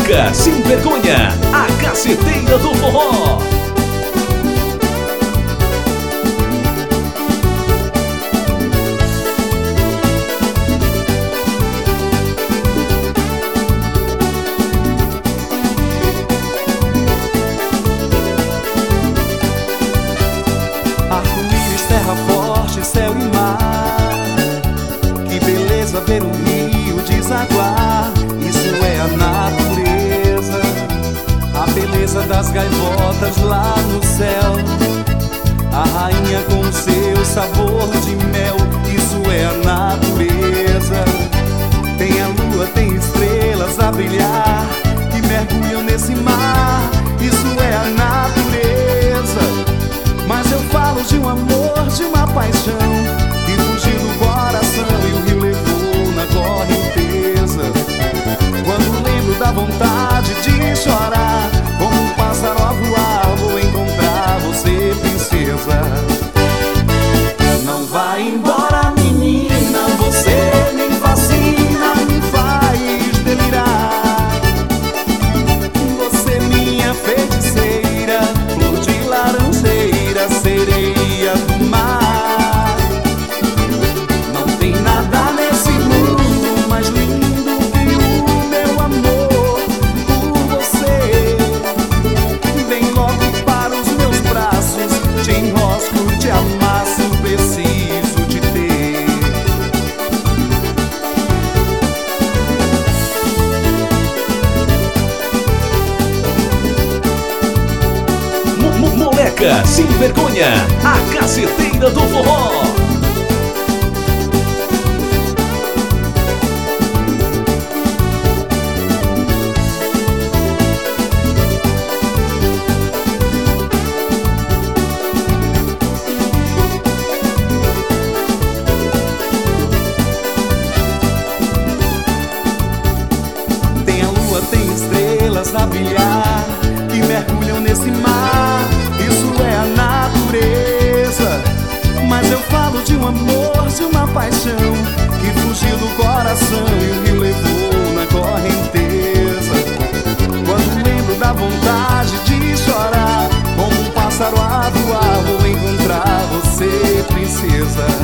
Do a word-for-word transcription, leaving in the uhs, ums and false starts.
Moleca sem vergonha, a caceteira do forró. Arco-íris, terra forte, céu e mar. Que beleza ver o rio desaguar. Isso é a natureza. A beleza das gaivotas lá no céu. A rainha com o seu sabor de mel. Isso é a natureza. Tem a lua, tem estrelas a brilhar, que mergulham nesse mar. Isso é a natureza. Mas eu falo de um amor, de uma paixão que fugiu do coração e o rio levou na correnteza. Quando lembro da vontade de chorar, como um pássaro a voar, vou encontrar você, princesa. Não vai embora, menina, você me fascina, me faz delirar. Você minha feiticeira, flor de laranjeira, sereia do mar. Não tem nada nesse mundo mais lindo que o meu amor por você. Vem logo para os meus braços, te enrosco, te amasso, preciso te ter. Mo- mo- Moleca sem vergonha, a caceteira do forró. Tem a lua, tem estrelas a brilhar, que mergulham nesse mar. Isso é a natureza. Mas eu falo de um amor, de uma paixão que fugiu do coração e o rio levou na correnteza. Quando lembro da vontade de chorar, como um pássaro a voar, vou encontrar você, princesa.